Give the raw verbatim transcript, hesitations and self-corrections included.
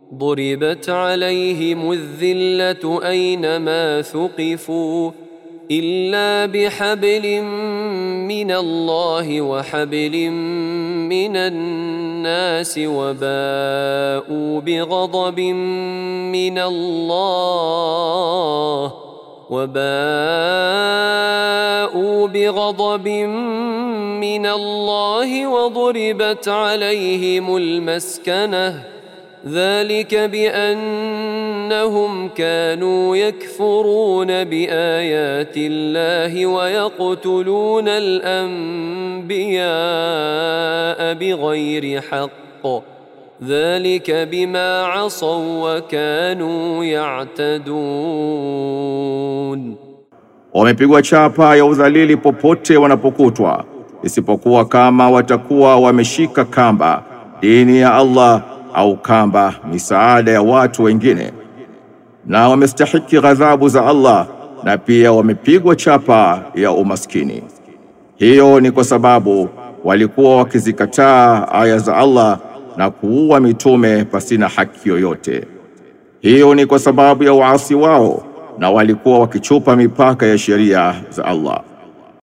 ضربت عليهم الذلة أينما ثقفوا إلا بحبل من الله وحبل من الناس وباءوا بغضب من الله وباءوا بغضب من الله وضربت عليهم المسكنة ذلك بأنهم كانوا يكفرون بآيات الله ويقتلون الأنبياء بغير حق ذلك بما عصوا وكانوا يعتدون. Wamepigwa chapa ya udhalili popote wanapokutwa, isipokuwa kama watakuwa wameshika kamba dini ya Allah au kamba misaada ya watu wengine, na wamestahiki ghadhabu za Allah, na pia wamepigwa chapa ya umaskini. Hiyo ni kwa sababu walikuwa wakizikataa aya za Allah na kuua mitume pasina haki yoyote. Hiyo ni kwa sababu ya uasi wao, na walikuwa wakichupa mipaka ya sheria za Allah.